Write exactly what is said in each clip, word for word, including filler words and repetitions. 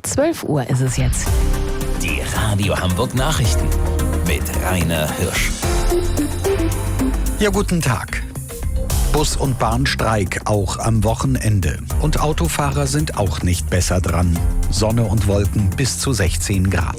zwölf Uhr ist es jetzt. Die Radio Hamburg Nachrichten mit Rainer Hirsch. Ja, guten Tag. Bus- und Bahnstreik auch am Wochenende. Und Autofahrer sind auch nicht besser dran. Sonne und Wolken bis zu sechzehn Grad.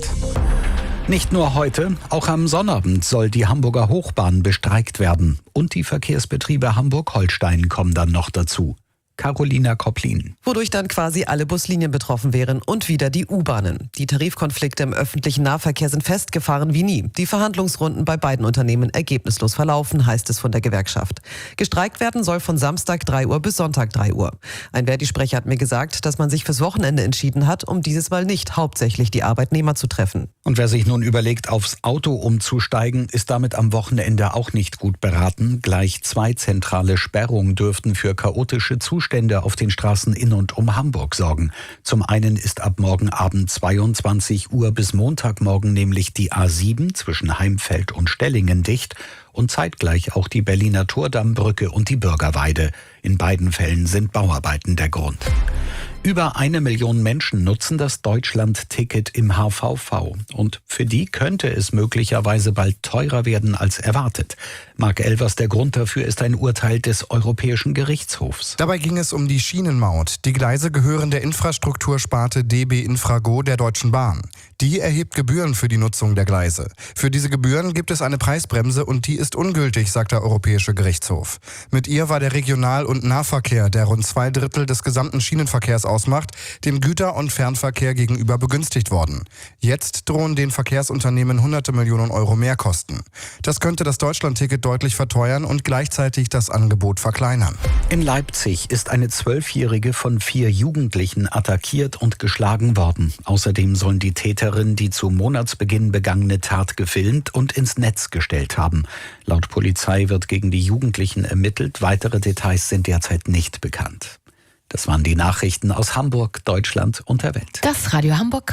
Nicht nur heute, auch am Sonnabend soll die Hamburger Hochbahn bestreikt werden. Und die Verkehrsbetriebe Hamburg-Holstein kommen dann noch dazu. Carolina Kopplin. Wodurch dann quasi alle Buslinien betroffen wären und wieder die U-Bahnen. Die Tarifkonflikte im öffentlichen Nahverkehr sind festgefahren wie nie. Die Verhandlungsrunden bei beiden Unternehmen ergebnislos verlaufen, heißt es von der Gewerkschaft. Gestreikt werden soll von Samstag drei Uhr bis Sonntag drei Uhr. Ein Verdi-Sprecher hat mir gesagt, dass man sich fürs Wochenende entschieden hat, um dieses Mal nicht hauptsächlich die Arbeitnehmer zu treffen. Und wer sich nun überlegt, aufs Auto umzusteigen, ist damit am Wochenende auch nicht gut beraten. Gleich zwei zentrale Sperrungen dürften für chaotische Zustände auf den Straßen in und um Hamburg sorgen. Zum einen ist ab morgen Abend zweiundzwanzig Uhr bis Montagmorgen nämlich die A sieben zwischen Heimfeld und Stellingen dicht und zeitgleich auch die Berliner Tordammbrücke und die Bürgerweide. In beiden Fällen sind Bauarbeiten der Grund. Über eine Million Menschen nutzen das Deutschland-Ticket im H V V. Und für die könnte es möglicherweise bald teurer werden als erwartet. Marc Elvers, der Grund dafür ist ein Urteil des Europäischen Gerichtshofs. Dabei ging es um die Schienenmaut. Die Gleise gehören der Infrastruktursparte D B Infrago der Deutschen Bahn. Die erhebt Gebühren für die Nutzung der Gleise. Für diese Gebühren gibt es eine Preisbremse und die ist ungültig, sagt der Europäische Gerichtshof. Mit ihr war der Regional- und Nahverkehr, der rund zwei Drittel des gesamten Schienenverkehrs ausmacht, dem Güter- und Fernverkehr gegenüber begünstigt worden. Jetzt drohen den Verkehrsunternehmen hunderte Millionen Euro Mehrkosten. Das könnte das Deutschlandticket deutlich verteuern und gleichzeitig das Angebot verkleinern. In Leipzig ist eine Zwölfjährige von vier Jugendlichen attackiert und geschlagen worden. Außerdem sollen die Täterin die zu Monatsbeginn begangene Tat gefilmt und ins Netz gestellt haben. Laut Polizei wird gegen die Jugendlichen ermittelt. Weitere Details sind derzeit nicht bekannt. Das waren die Nachrichten aus Hamburg, Deutschland und der Welt. Das Radio Hamburg